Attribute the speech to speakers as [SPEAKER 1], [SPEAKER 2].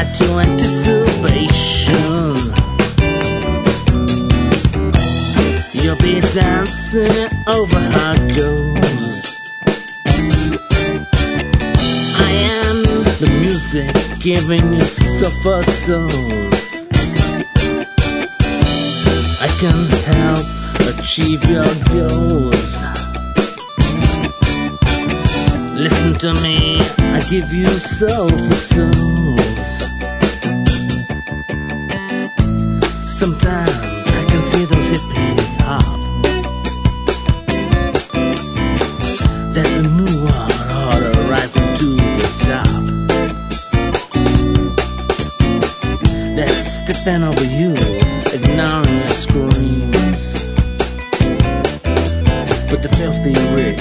[SPEAKER 1] to anticipation. You'll be dancing over her goals. I am the music giving you suffer souls. I can help achieve your goals. Listen to me, I give you soul for souls. Sometimes I can see those hippies hop. There's a new world order rising to the top. They're stepping over you, ignoring your screams. But the filthy rich